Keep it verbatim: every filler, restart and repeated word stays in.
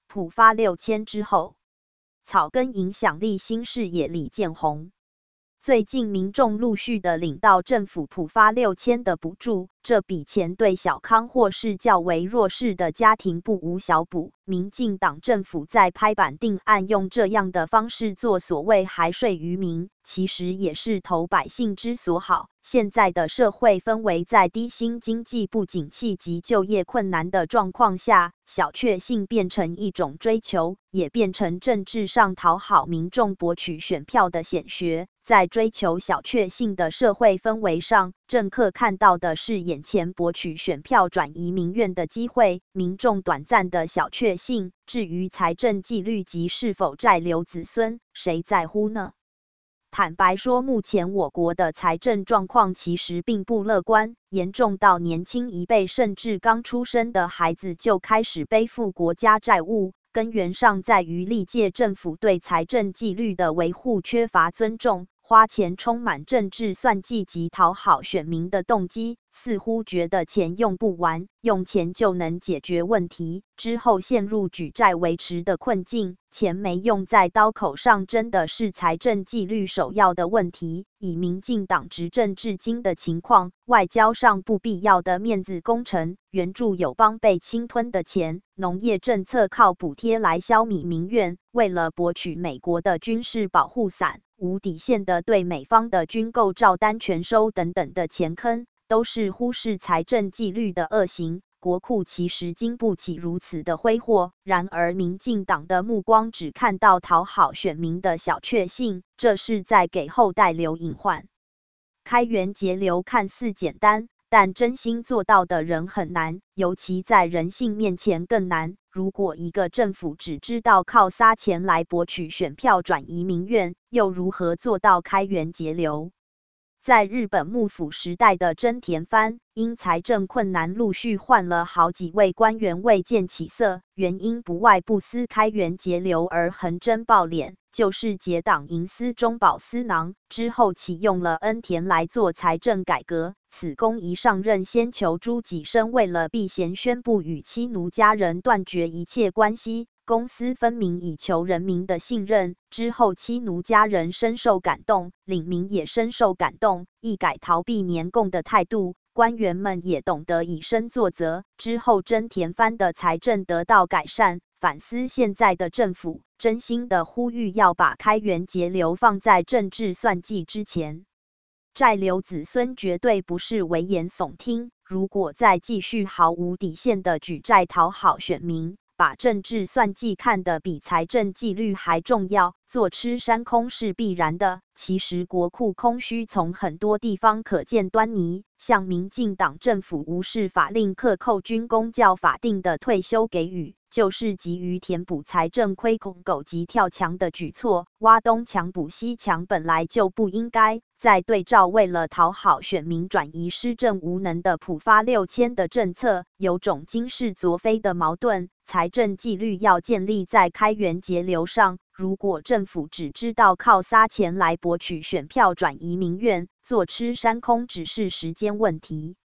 普发六千之后，草根影响力新视野李建宏。最近民众陆续的领到政府普发六千的补助，这笔钱对小康或是较为弱势的家庭不无小补。民进党政府在拍板定案，用这样的方式做所谓还税于民，其实也是投百姓之所好。现在的社会氛围在低薪、经济不景气及就业困难的状况下，小确幸变成一种追求，也变成政治上讨好民众、博取选票的显学。在追求小确幸的社会氛围上，政客看到的是眼前博取选票、转移民怨的机会，民众短暂的小确幸。至于财政纪律及是否债留子孙，谁在乎呢？坦白说，目前我国的财政状况其实并不乐观，严重到年轻一辈甚至刚出生的孩子就开始背负国家债务。根源上在于历届政府对财政纪律的维护缺乏尊重，花钱充满政治算计及讨好选民的动机，似乎觉得钱用不完，用钱就能解决问题，之后陷入举债维持的困境。钱没用在刀口上，真的是财政纪律首要的问题。以民进党执政至今的情况，外交上不必要的面子工程，援助友邦被侵吞的钱，农业政策靠补贴来消弭民怨，为了博取美国的军事保护伞，无底线的对美方的军购照单全收等等的钱坑，都是忽视财政纪律的恶行。国库其实经不起如此的挥霍，然而民进党的目光只看到讨好选民的小确幸，这是在给后代留隐患。开源节流看似简单，但真心做到的人很难，尤其在人性面前更难。如果一个政府只知道靠撒钱来博取选票、转移民怨，又如何做到开源节流？在日本幕府时代的真田藩，因财政困难陆续换了好几位官员未见起色，原因不外不思开源节流而横征暴敛，就是结党营私中饱私囊。之后启用了恩田来做财政改革，此公一上任先求诸己身，为了避嫌宣布与妻奴家人断绝一切关系，公私分明以求人民的信任。之后妻奴家人深受感动，领民也深受感动，一改逃避年贡的态度，官员们也懂得以身作则。之后真田藩的财政得到改善。反思现在的政府，真心的呼吁要把开源节流放在政治算计之前。债留子孙绝对不是危言耸听，如果再继续毫无底线的举债讨好选民，把政治算计看得比财政纪律还重要，坐吃山空是必然的。其实国库空虚从很多地方可见端倪，像民进党政府无视法令克扣军公教法定的退休给予，就是急于填补财政亏空狗急跳墙的举措，挖东墙补西墙本来就不应该。再对照为了讨好选民转移施政无能的普发六千的政策，有种今是昨非的矛盾。财政纪律要建立在开源节流上，如果政府只知道靠撒钱来博取选票、转移民怨，坐吃山空只是时间问题。